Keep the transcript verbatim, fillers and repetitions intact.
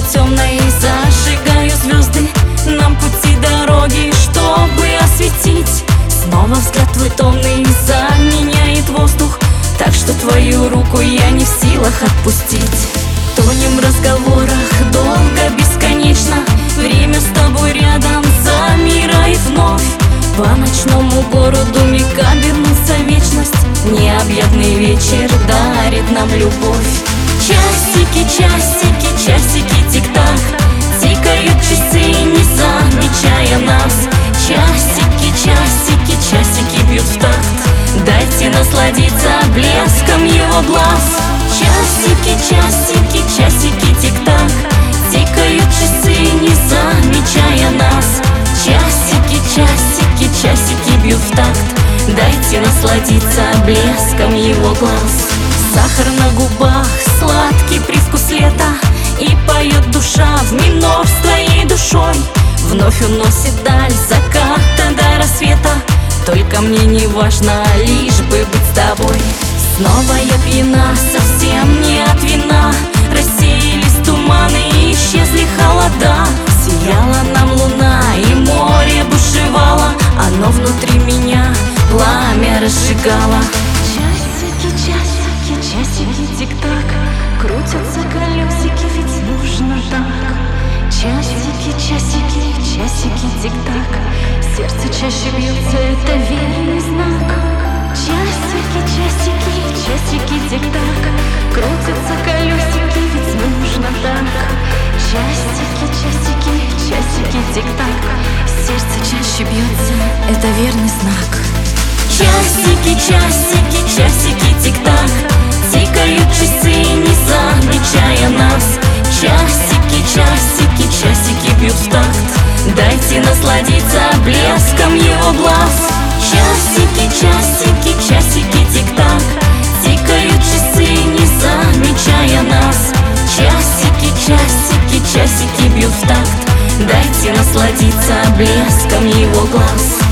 темной зажигаю звезды нам пути дороги, чтобы осветить. Снова взгляд твой томный заменяет воздух, так что твою руку я не в силах отпустить. Тонем в разговорах долго, бесконечно, время с тобой рядом замирает вновь. По ночному городу миг обернулся вечность, необъятный вечер дарит нам любовь. Часики, часики, часики, тик-так, тикают часы, не замечая нас. Часики, часики, часики бьют в такт, дайте насладиться блеском его глаз. Часики, часики, часики, тик-так, тикают часы, не замечая нас. Часики, часики, часики бьют в такт, дайте насладиться блеском его глаз. Сахар на губах, сладкий привкус лета, и поет душа в минор с твоей душой. Вновь уносит даль заката до рассвета, только мне не важно, лишь бы быть с тобой. Снова я пьяна, совсем не от вина, рассеялись туманы и исчезли холода. Сияла нам луна и море бушевало, оно внутри меня пламя разжигало. Часики, часики, часики, тик-так, крутятся колесики, ведь нужно так. Часики, часики, часики, тик-так, сердце чаще бьется, это верный знак. Часики, часики, часики, тик-так, крутятся колесики, ведь нужно так. Часики, часики, часики, тик-так, сердце чаще бьется, это верный знак. Часики, часики, часики, тик-так, тикают часы, не замечая нас. Часики, часики, часики бьют в такт, дайте насладиться блеском его глаз. Часики, часики, часики, тик-так, тикают часы, не замечая нас. Часики, часики, часики бьют в такт, дайте насладиться блеском его глаз.